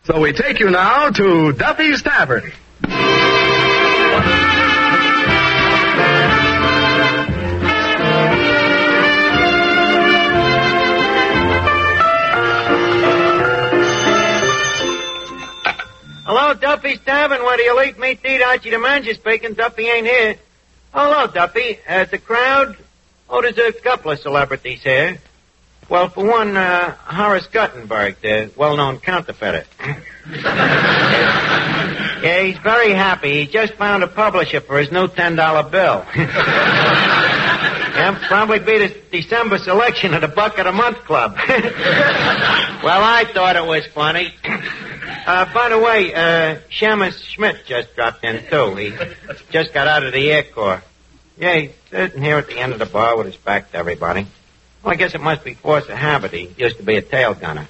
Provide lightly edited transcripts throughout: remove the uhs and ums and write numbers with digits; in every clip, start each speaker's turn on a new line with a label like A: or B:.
A: So we take you now to Duffy's Tavern.
B: Hello, Duffy's Tavern, where the elite meat eat. Archie the manager speaking. Duffy ain't here. Hello, Duffy. The crowd? Oh, there's a couple of celebrities here. Well, for one, Horace Guttenberg, the well-known counterfeiter. Yeah, he's very happy. He just found a publisher for his new $10 bill. Yeah, probably be the December selection of the Buck of the Month Club. Well, I thought it was funny. By the way, Shamus Schmidt just dropped in, too. He just got out of the Air Corps. Yeah, he's sitting here at the end of the bar with his back to everybody. Well, I guess it must be force of habit. He used to be a tail gunner.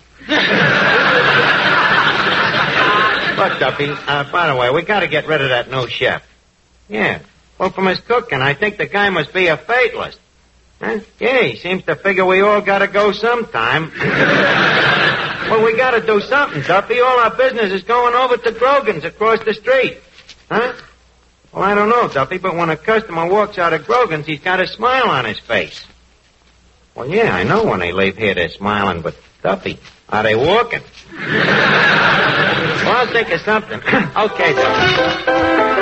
B: Look, Duffy, by the way, we got to get rid of that new chef. Yeah. Well, from his cooking, I think the guy must be a fatalist. Huh? Yeah, he seems to figure we all got to go sometime. Well, we got to do something, Duffy. All our business is going over to Grogan's across the street. Huh? Well, I don't know, Duffy, but when a customer walks out of Grogan's, he's got a smile on his face. Well, yeah, I know when they leave here they're smiling, but, Duffy, are they walking? Well, I'll think of something. Okay, Duffy.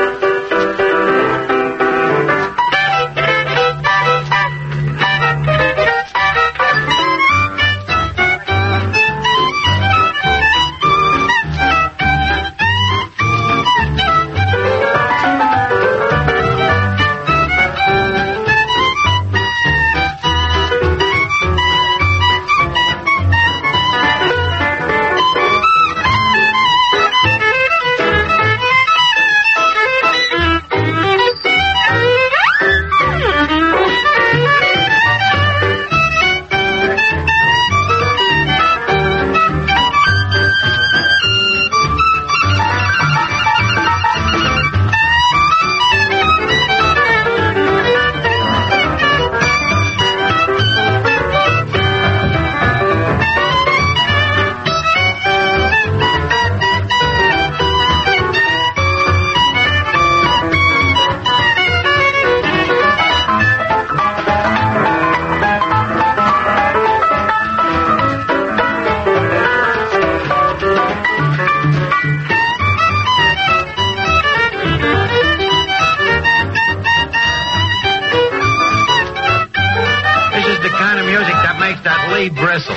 C: Bristle.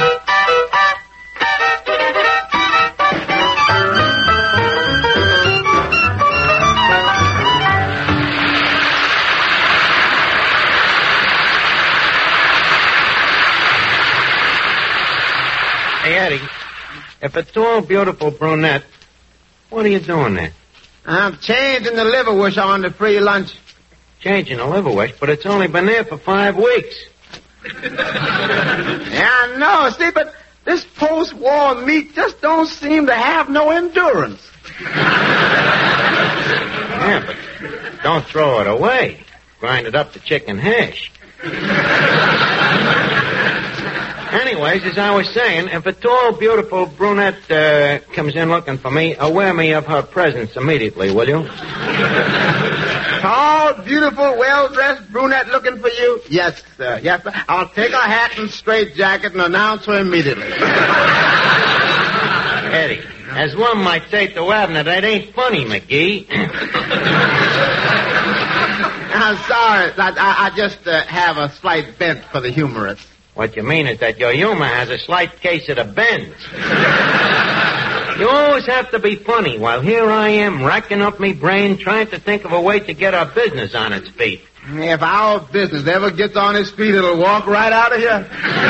B: Hey, Eddie, if a tall, beautiful brunette, what are you doing there?
D: I'm changing the liverwurst on the free lunch.
B: Changing the liverwurst, but it's only been there for 5 weeks.
D: Yeah, I know. See, but this post-war meat just don't seem to have no endurance.
B: Yeah, but don't throw it away. Grind it up to chicken hash. Anyways, as I was saying, if a tall, beautiful brunette comes in looking for me, aware me of her presence immediately, will you?
D: Tall, beautiful, well-dressed brunette looking for you? Yes, sir. Yes, sir. I'll take her hat and straitjacket and announce her immediately.
B: Eddie, as one might say to Abner, that ain't funny, McGee.
D: I'm sorry. I just have a slight bent for the humorous.
B: What you mean is that your humor has a slight case of the bends. You always have to be funny, while here I am racking up me brain trying to think of a way to get our business on its feet.
D: If our business ever gets on its feet, it'll walk right out of here.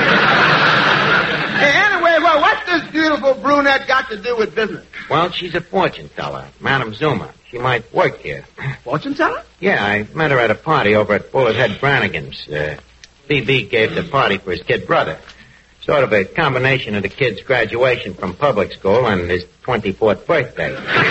D: Hey, anyway, well, what's this beautiful brunette got to do with business?
B: Well, she's a fortune teller, Madame Zuma. She might work here.
D: Fortune teller?
B: Yeah, I met her at a party over at Bullet Head Brannigan's. B.B. gave the party for his kid brother. Sort of a combination of the kid's graduation from public school and his 24th birthday.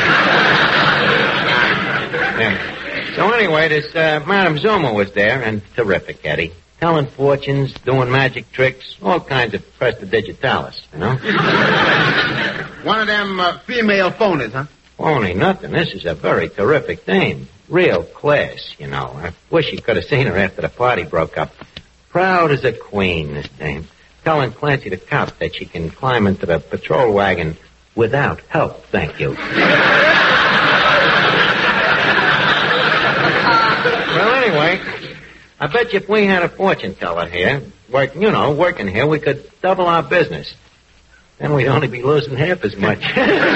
B: Yeah. So anyway, this Madame Zuma was there, and terrific, Eddie. Telling fortunes, doing magic tricks, all kinds of prestidigitalis, you know?
D: One of them female phonies, huh?
B: Phony nothing. This is a very terrific dame. Real class, you know. I wish you could have seen her after the party broke up. Proud as a queen, this dame. Telling Clancy the cop that she can climb into the patrol wagon without help, thank you. Well, anyway, I bet you if we had a fortune teller here, working here, we could double our business. Then we'd only be losing half as much.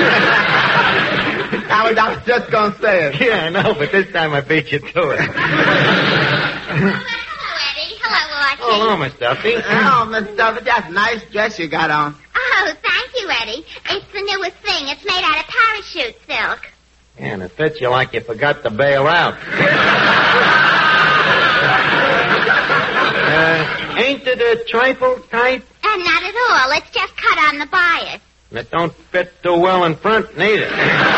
D: I was just going to say it.
B: Yeah, I know, but this time I beat you to it.
C: Hello, Eddie. Hello, Archie.
B: Hello, Miss Duffy.
D: Oh, Miss Duffy, that's a nice dress you got on.
C: Oh, thank you, Eddie. It's the newest thing. It's made out of parachute silk.
B: Yeah, and it fits you like you forgot to bail out. Ain't it a trifle tight?
C: Not at all. It's just cut on the bias.
B: And it don't fit too well in front, neither.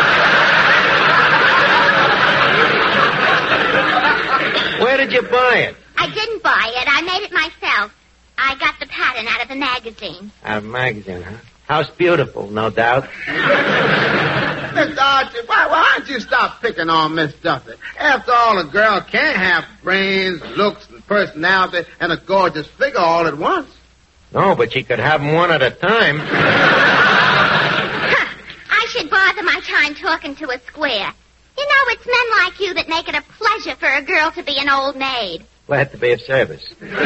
B: Where did you buy it?
C: I didn't buy it. I made it myself. I got the pattern out of a magazine.
B: Out of a magazine, huh? House beautiful, no doubt.
D: Mr. Archie, why don't you stop picking on Miss Duffy? After all, a girl can't have brains, looks, and personality, and a gorgeous figure all at once.
B: No, but you could have them one at a time.
C: I should bother my time talking to a square. You know, it's men like you that make it a pleasure for a girl to be an old maid.
B: Glad to be of service.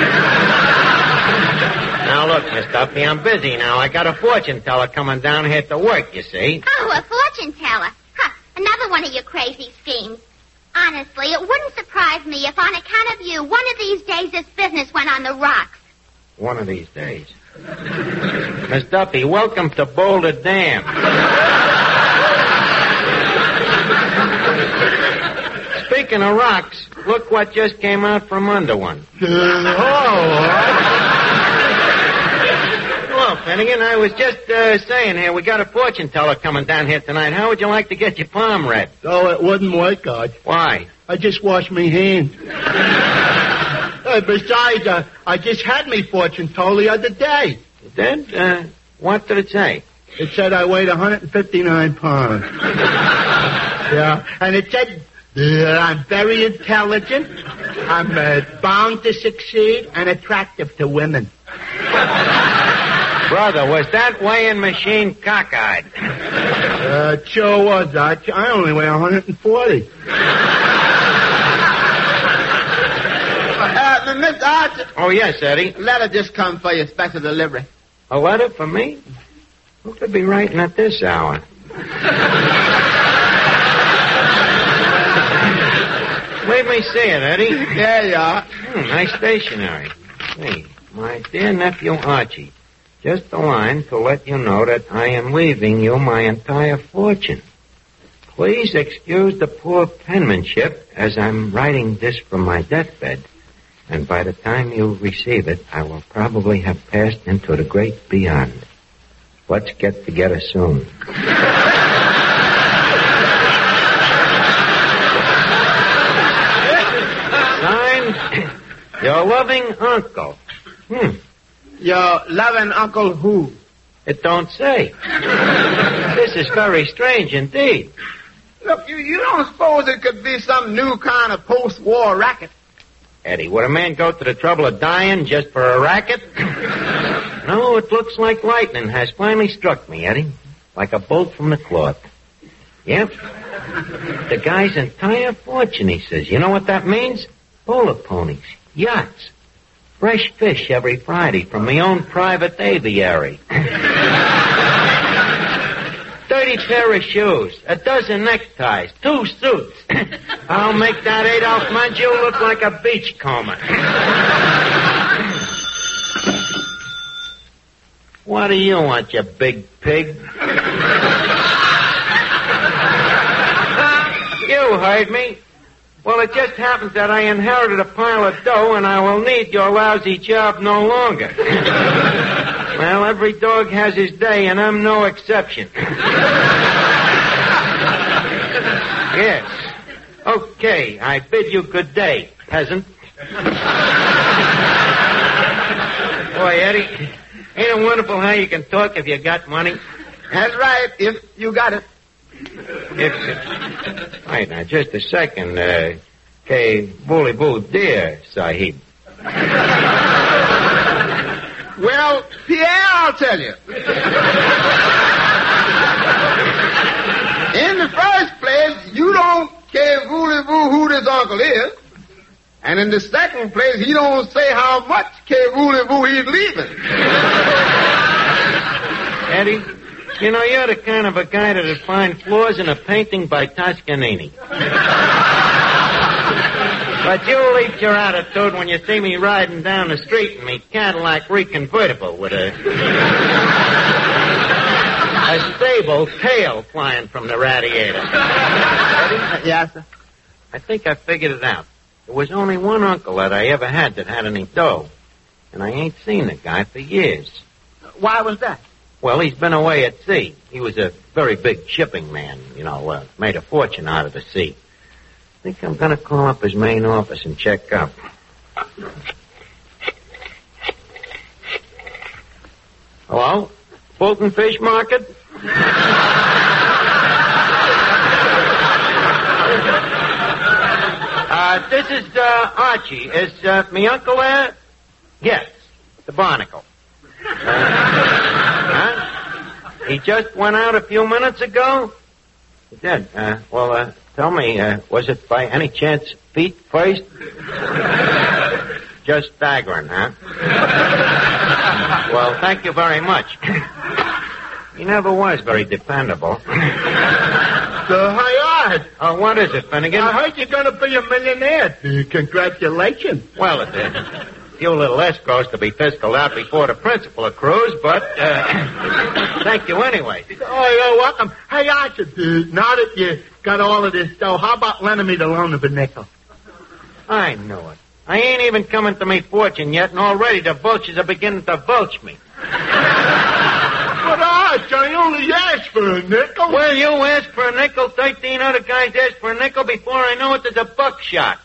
B: Now, look, Miss Duffy, I'm busy now. I got a fortune teller coming down here to work, you see.
C: Oh, a fortune teller. Another one of your crazy schemes. Honestly, it wouldn't surprise me if on account of you, one of these days this business went on the rocks.
B: One of these days. Miss Duffy, welcome to Boulder Dam. Speaking of rocks, look what just came out from under one. Hello, Finnegan. I was just saying here, we got a fortune teller coming down here tonight. How would you like to get your palm read?
E: Oh, it wouldn't work, Arch.
B: Why?
E: I just washed me hands. Besides, I just had me fortune told the other day.
B: You did? What did it say?
E: It said I weighed 159 pounds. Yeah, and it said that I'm very intelligent, I'm bound to succeed, and attractive to women.
B: Brother, was that weighing machine cockeyed?
E: It sure was, Arch. I only weigh 140.
D: Mr. Archie.
B: Oh, yes, Eddie.
D: Letter just come for your special delivery.
B: A letter for me? Who could be writing at this hour? Let me see it, Eddie.
D: There you are.
B: Nice stationery. Hey, my dear nephew Archie, just a line to let you know that I am leaving you my entire fortune. Please excuse the poor penmanship as I'm writing this from my deathbed. And by the time you receive it, I will probably have passed into the great beyond. Let's get together soon. Signed, your loving uncle.
D: Your loving Uncle who?
B: It don't say. This is very strange indeed.
D: Look, you don't suppose it could be some new kind of post-war racket?
B: Eddie, would a man go to the trouble of dying just for a racket? No, it looks like lightning has finally struck me, Eddie. Like a bolt from the cloth. Yep. The guy's entire fortune, he says. You know what that means? Bowler ponies, yachts, fresh fish every Friday from my own private aviary. 30 pair of shoes, a dozen neckties, 2 suits. I'll make that Adolf Manju look like a beachcomber. What do you want, you big pig? You heard me. Well, it just happens that I inherited a pile of dough, and I will need your lousy job no longer. Well, every dog has his day, and I'm no exception. Yes. Okay, I bid you good day, peasant. Boy, Eddie, ain't it wonderful how you can talk if you got money?
D: That's right, if you got it.
B: Wait, now, just a second. K. Bully Boo, dear Sahib.
D: Well, Pierre, I'll tell you. In the first place, you don't care vooley-boo who this uncle is. And in the second place, he don't say how much care vooley-boo he's leaving.
B: Eddie, you know, you're the kind of a guy that'd find flaws in a painting by Toscanini. But you leave your attitude when you see me riding down the street in me Cadillac reconvertible with a stable tail flying from the radiator. Eddie?
D: Yes, sir.
B: I think I figured it out. There was only one uncle that I ever had that had any dough. And I ain't seen the guy for years.
D: Why was that?
B: Well, he's been away at sea. He was a very big shipping man, made a fortune out of the sea. I think I'm going to call up his main office and check up. Hello? Fulton Fish Market? This is Archie. Is me uncle there? Yes, the barnacle. Huh? He just went out a few minutes ago? He did. Tell me, was it by any chance feet first? Just staggering, huh? Well, thank you very much. He never was very dependable.
E: Hi,
B: Oh, what is it, Finnegan?
E: I heard you're going to be a millionaire. Congratulations.
B: Well, it's a few little escrows to be fiscaled out before the principal accrues, but thank you anyway.
E: Oh, you're welcome. Hey, Archie, now that you got all of this dough, how about lending me the loan of a nickel?
B: I knew it. I ain't even coming to me fortune yet, and already the vultures are beginning to vulture me.
E: But, Arch, I only asked for a nickel.
B: Well, you asked for a nickel, 13 other guys asked for a nickel. Before I know it, there's a buckshot.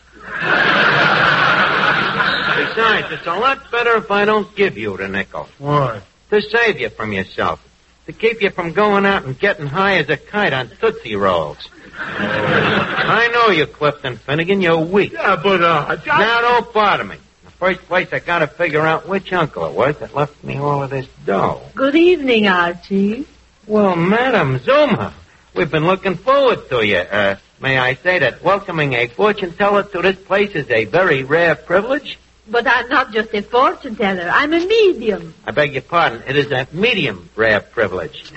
B: Besides, it's a lot better if I don't give you the nickel.
E: Why?
B: To save you from yourself. To keep you from going out and getting high as a kite on Tootsie Rolls. I know you, Clifton Finnegan. You're weak.
E: Yeah, but,
B: Now, don't bother me. In the first place, I gotta figure out which uncle it was that left me all of this dough.
F: Good evening, Archie.
B: Well, Madam Zuma, we've been looking forward to you. May I say that welcoming a fortune teller to this place is a very rare privilege?
F: But I'm not just a fortune teller. I'm a medium.
B: I beg your pardon. It is a medium rare privilege.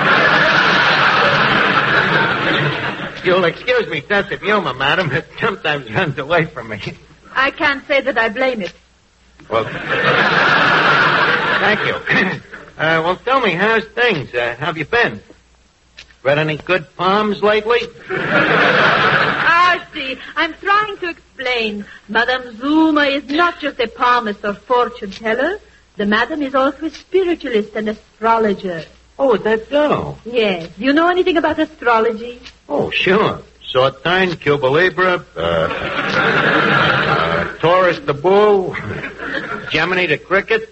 B: You'll excuse me sense of humor, madam. It sometimes runs away from me.
F: I can't say that I blame it.
B: Well, thank you. Well, tell me, how's things? How have you been? Read any good poems lately?
F: Archie, I'm trying to explain. Madame Zuma is not just a palmist or fortune teller. The madam is also a spiritualist and astrologer.
B: Oh, is that so?
F: Yes. Do you know anything about astrology?
B: Oh, sure. Saturn, Cuba Libre, Taurus the bull, Gemini the cricket.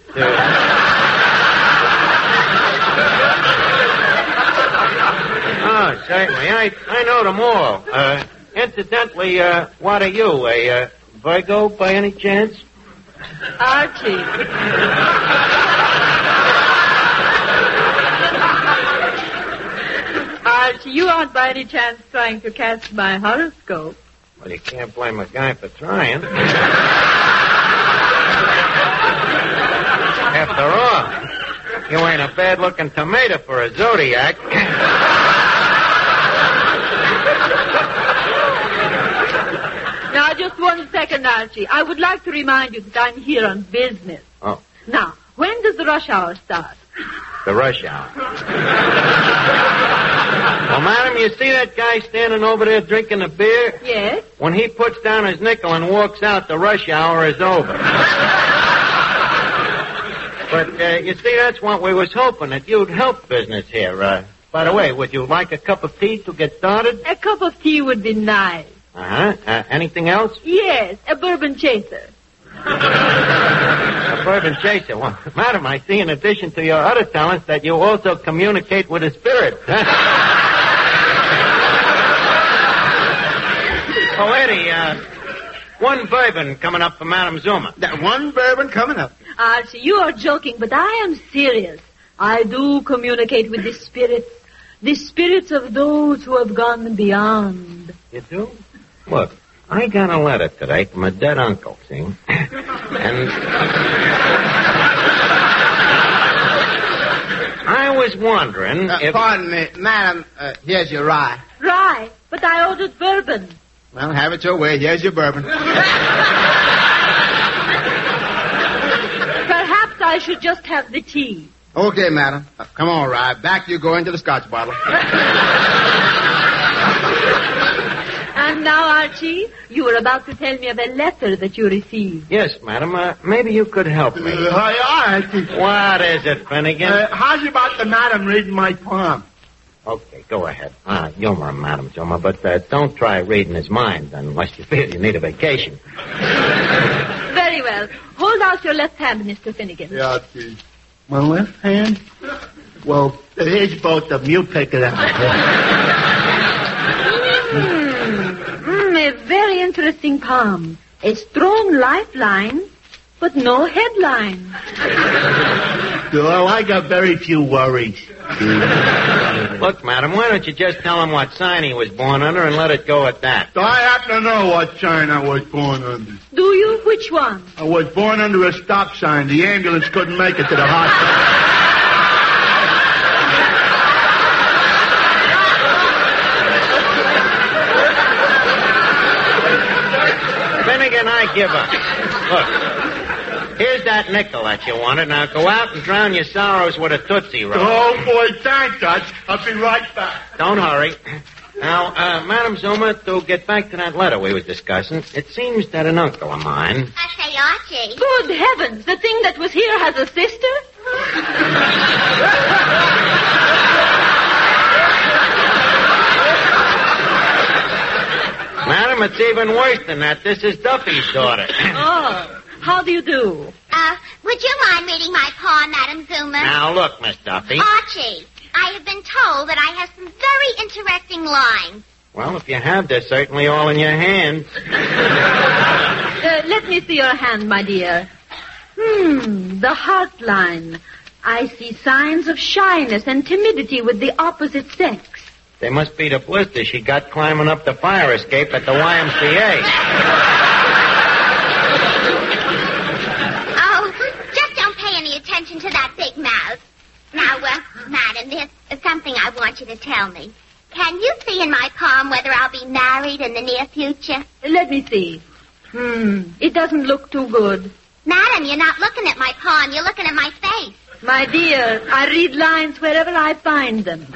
B: Oh, certainly. I know them all. Incidentally, what are you, a Virgo by any chance?
F: Archie. Archie, you aren't by any chance trying to cast my horoscope.
B: Well, you can't blame a guy for trying. After all, you ain't a bad-looking tomato for a zodiac.
F: Now, just 1 second, Archie. I would like to remind you that I'm here on business.
B: Oh.
F: Now, when does the rush hour start?
B: The rush hour. Well, madam, you see that guy standing over there drinking a beer?
F: Yes.
B: When he puts down his nickel and walks out, the rush hour is over. But, you see, that's what we was hoping, that you'd help business here. By the way, would you like a cup of tea to get started?
F: A cup of tea would be nice.
B: Uh-huh. Anything else?
F: Yes, a bourbon chaser.
B: A Bourbon chaser. Well, madam, I see in addition to your other talents that you also communicate with the spirit. Oh, Eddie, one bourbon coming up for Madam Zuma.
D: That one bourbon coming up.
F: Archie, you are joking, but I am serious. I do communicate with the spirits of those who have gone beyond.
B: You do? Look, I got a letter today from a dead uncle, see? And I was wondering if...
D: Pardon me, madam, here's your rye.
F: Rye, but I ordered bourbon.
D: Well, have it your way. Here's your bourbon.
F: Perhaps I should just have the tea.
D: Okay, madam. Come on, rye. Back you go into the scotch bottle.
F: And now, Archie, you were about to tell me of a letter that you received.
B: Yes, madam. Maybe you could help me.
E: Hi,
B: What is it, Finnegan?
E: how's about the madam reading my palm?
B: Okay, go ahead. Humor him, Madam Zuma, but don't try reading his mind unless you feel you need a vacation.
F: Very well. Hold out your left hand, Mr. Finnegan.
E: Yeah, see. My left hand? Well, here's both of them. You pick it up.
F: A very interesting palm. A strong lifeline, but no headline.
E: Well, I got very few worries.
B: Look, madam, why don't you just tell him what sign he was born under and let it go at that?
E: I happen to know what sign I was born under.
F: Do you? Which one?
E: I was born under a stop sign. The ambulance couldn't make it to the hospital.
B: Finnegan, I give up. Look, here's that nickel that you wanted. Now go out and drown your sorrows with a Tootsie Roll.
E: Oh, boy, thanks, Dutch. I'll be right back.
B: Don't hurry. Now, Madam Zuma, to get back to that letter we was discussing, it seems that an uncle of mine...
C: I say, Archie.
F: Good heavens, the thing that was here has a sister?
B: Madam, it's even worse than that. This is Duffy's daughter.
F: Oh, how do you do?
C: Would you mind reading my paw, Madam Zuma?
B: Now, look, Miss Duffy.
C: Archie, I have been told that I have some very interesting lines.
B: Well, if you have, they're certainly all in your hand.
F: Let me see your hand, my dear. The heart line. I see signs of shyness and timidity with the opposite sex.
B: They must be the blisters she got climbing up the fire escape at the YMCA.
C: Oh, just don't pay any attention to that big mouth. Now, madam, there's something I want you to tell me. Can you see in my palm whether I'll be married in the near future?
F: Let me see. It doesn't look too good.
C: Madam, you're not looking at my palm, you're looking at my face.
F: My dear, I read lines wherever I find them.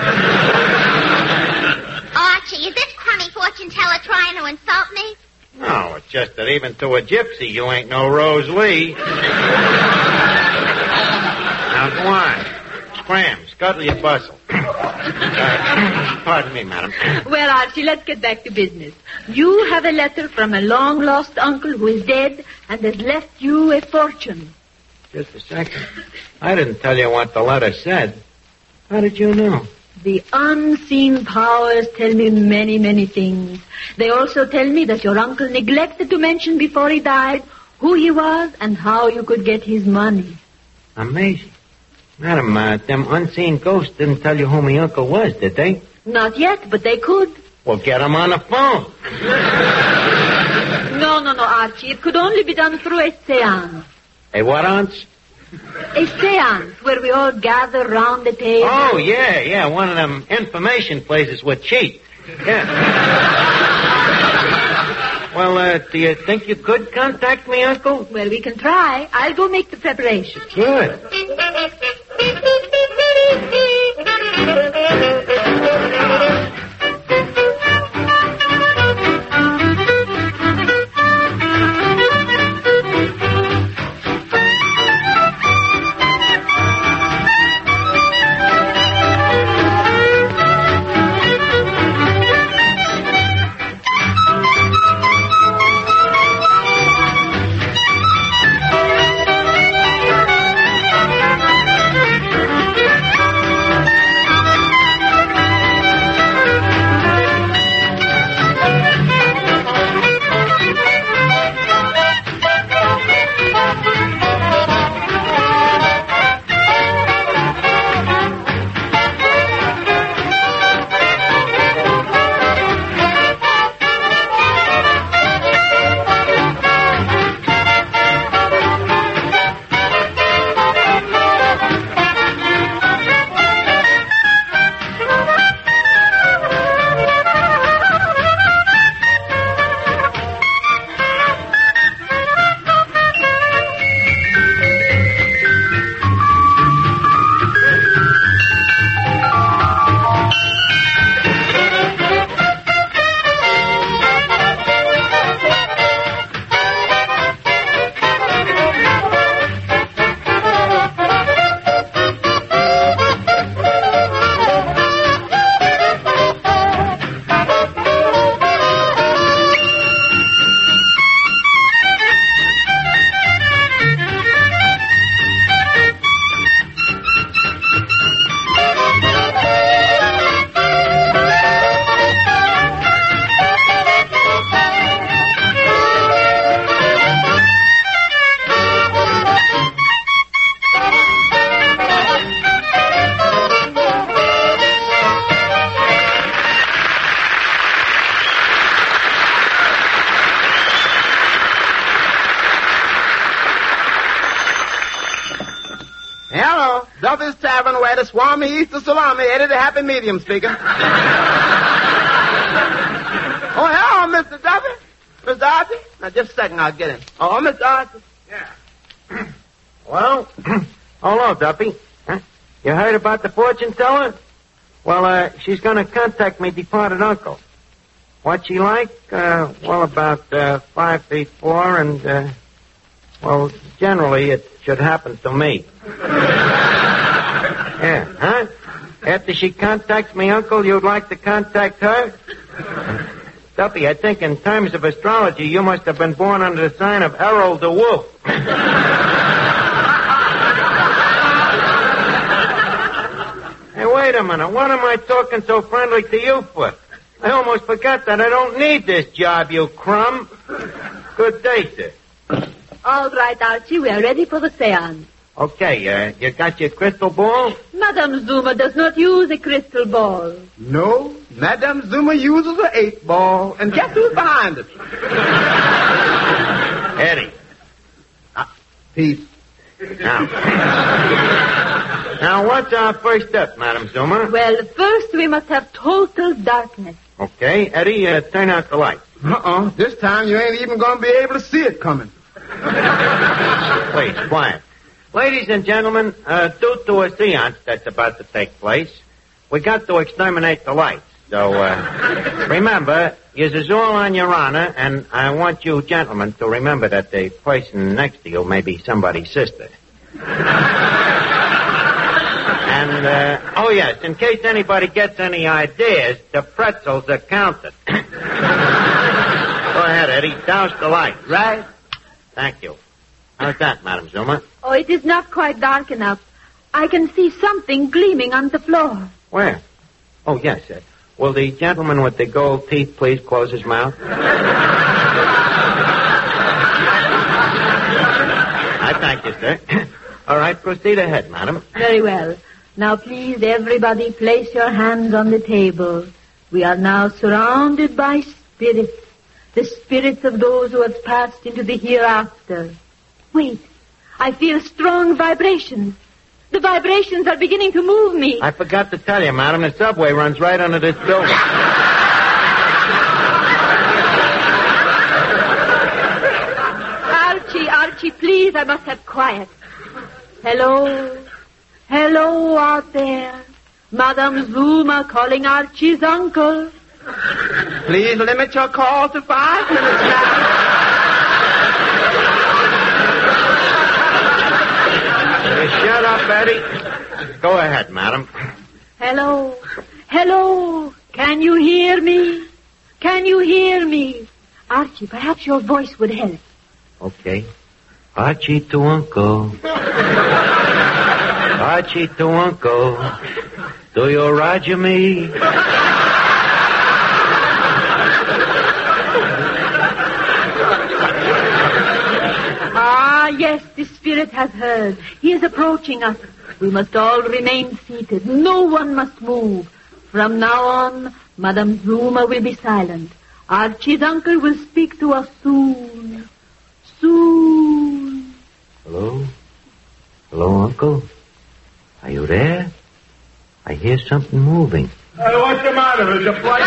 C: Archie, is this crummy fortune teller trying to insult me?
B: No, it's just that even to a gypsy, you ain't no Rose Lee. Now, go on. Scram, scuttle your bustle. Pardon me, madam.
F: Well, Archie, let's get back to business. You have a letter from a long-lost uncle who is dead and has left you a fortune.
B: Just a second. I didn't tell you what the letter said. How did you know?
F: The unseen powers tell me many, many things. They also tell me that your uncle neglected to mention before he died who he was and how you could get his money.
B: Amazing. Madam, them unseen ghosts didn't tell you who my uncle was, did they?
F: Not yet, but they could.
B: Well, get him on the phone.
F: No, Archie. It could only be done through a seance.
B: A what, aunts?
F: A seance where we all gather round the table.
B: Oh, yeah. One of them information places with cheat. Yeah. Well, do you think you could contact me, Uncle?
F: Well, we can try. I'll go make the preparations.
B: Good.
D: Duffy's Tavern where the Swami Easter Salami, Eddie the Happy Medium speaking. Oh, hello, Mr. Duffy. Mr. Archie? Now, just a second, I'll get him. Oh, Mr. Archie.
B: Yeah. Well, hello, Duffy. Huh? You heard about the fortune teller? Well, she's going to contact me departed uncle. What's she like? Well, about 5'4", and, well, generally it should happen to me. Yeah, huh? After she contacts me, uncle, you'd like to contact her? Duffy, I think in terms of astrology, you must have been born under the sign of Errol the Wolf. Hey, wait a minute. What am I talking so friendly to you for? I almost forgot that I don't need this job, you crumb. Good day, sir.
F: All right, Archie, we are ready for the seance.
B: Okay, you got your crystal ball?
F: Madame Zuma does not use a crystal ball.
D: No, Madame Zuma uses an 8-ball. And guess who's behind it?
B: Eddie.
D: Peace.
B: Now, what's our first step, Madame Zuma?
F: Well, first we must have total darkness.
B: Okay, Eddie, turn out the light.
D: This time you ain't even going to be able to see it coming.
B: Please, quiet. Ladies and gentlemen, due to a seance that's about to take place, we got to exterminate the lights. So, remember, yours is all on your honor, and I want you gentlemen to remember that the person next to you may be somebody's sister. And, oh yes, in case anybody gets any ideas, the pretzels are counted. Go ahead, Eddie. Douse the light.
D: Right?
B: Thank you. How's that, Madame Zuma?
F: Oh, it is not quite dark enough. I can see something gleaming on the floor.
B: Where? Oh, yes, will the gentleman with the gold teeth please close his mouth? I thank you, sir. All right, proceed ahead, madam.
F: Very well. Now, please, everybody, place your hands on the table. We are now surrounded by spirits, the spirits of those who have passed into the hereafter. Wait, I feel strong vibrations. The vibrations are beginning to move me.
B: I forgot to tell you, madam, the subway runs right under this building.
F: Archie, please, I must have quiet. Hello out there. Madame Zuma calling Archie's uncle.
D: Please limit your call to 5 minutes now.
B: Shut up, Eddie. Go ahead, madam.
F: Hello. Can you hear me? Archie, perhaps your voice would help.
B: Okay. Archie to uncle. Archie to uncle. Do you roger me?
F: Yes, the spirit has heard. He is approaching us. We must all remain seated. No one must move. From now on, Madame Zuma will be silent. Archie's uncle will speak to us soon. Soon.
B: Hello, uncle? Are you there? I hear something moving.
E: What's the matter? Is the place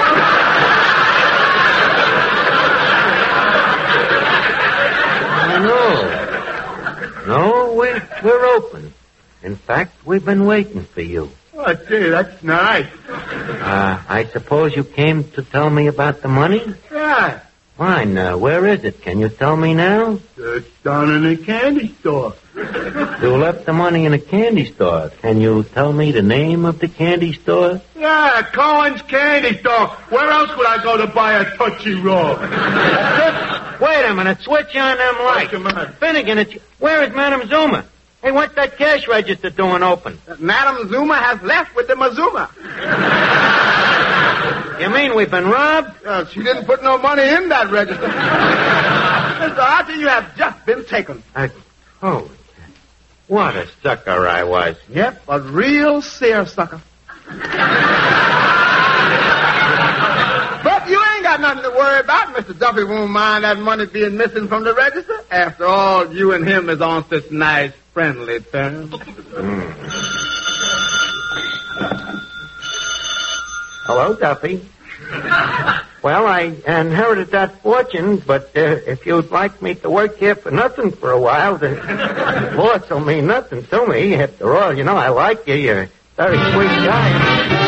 B: No, we're open. In fact, we've been waiting for you.
E: Oh, gee, that's nice.
B: I suppose you came to tell me about the money?
E: Yeah.
B: Fine. Where is it? Can you tell me now?
E: It's down in the candy store.
B: You left the money in a candy store. Can you tell me the name of the candy store?
E: Yeah, Cohen's Candy Store. Where else would I go to buy a Tootsie Roll?
B: Wait a minute. Switch on them lights. Finnegan, where is Madame Zuma? Hey, what's that cash register doing open?
D: Madame Zuma has left with the Mazuma.
B: You mean we've been robbed?
D: She didn't put no money in that register. Mr. Archie, you have just been taken.
B: Oh, what a sucker I was.
D: Yep, a real seersucker. But you ain't got nothing nothing to worry about. Mr. Duffy won't mind that money being missing from the register. After all, you and him is on such nice, friendly terms.
B: Hello, Duffy. Well, I inherited that fortune, but if you'd like me to work here for nothing for a while, the loss will mean nothing to me. After all, you know, I like you. You're a very sweet guy.